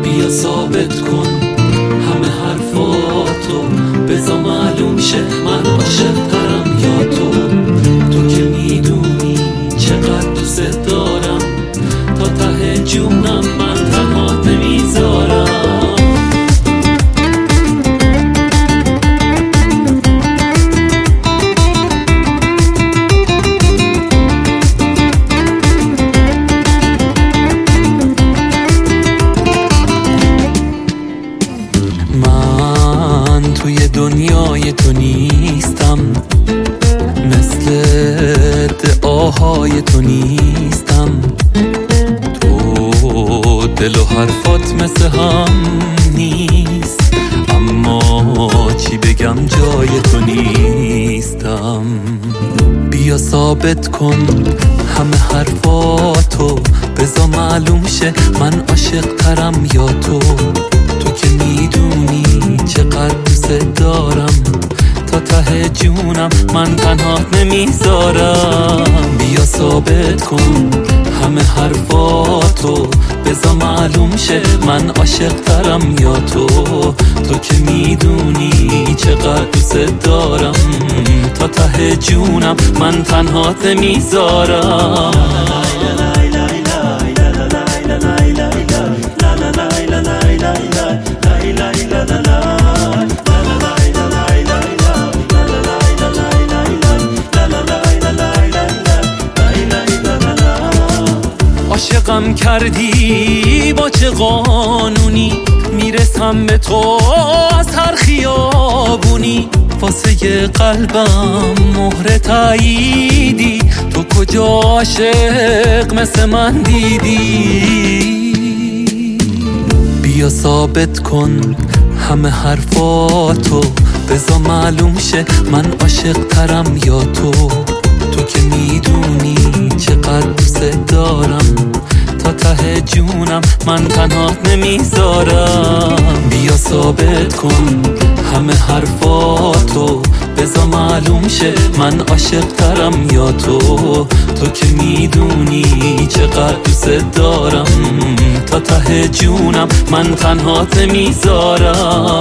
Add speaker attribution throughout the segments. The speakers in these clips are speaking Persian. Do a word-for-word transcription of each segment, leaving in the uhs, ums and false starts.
Speaker 1: بیا ثابت کن همه حرفاتو، بذار معلوم شه من عاشق‌ترم یا تو. تو که میدونی چقدر دوست دارم، تا ته جونم من تنهات نمیذارم. من توی دنیای تو نیستم، مثل دعاهای تو نیستم. تو دل و حرفات مثل هم نیست، اما چی بگم جای تو نیستم. بیا ثابت کن همه حرفاتو، بذار معلوم شه من عاشق ترم یا تو. تو که میدونی چقدر دوست دارم، تا ته جونم من تنهات نمیذارم. بیا ثابت کن همه حرفاتو، بذار معلوم شه من عاشق ترم یا تو. تو که میدونی چقدر دوست دارم، تا ته جونم من تنهات نمیذارم. عاشقم کردی با چه قانونی، میرسم به تو از هر خیابونی. واسه قلبم مهر تاییدی، تو کجا عاشق مثل من دیدی؟ بیا ثابت کن همه حرفاتو، بذار معلوم شه من عاشق ترم یا تو. تو که میدونی چقدر دوست دارم، تا ته جونم من تنهات نمیذارم. بیا ثابت کن همه حرفاتو، بذار معلوم شه من عاشق ترم یا تو. تو که میدونی چقدر دوست دارم، تا ته جونم من تنهات نمیذارم.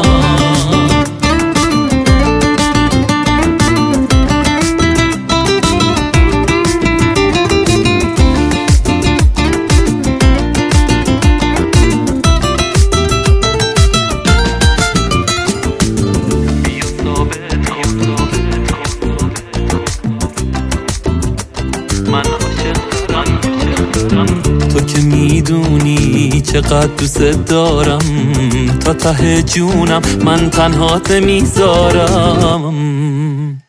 Speaker 1: تو که میدونی چقدر دوست دارم، تا ته جونم من تنهات نمیذارم.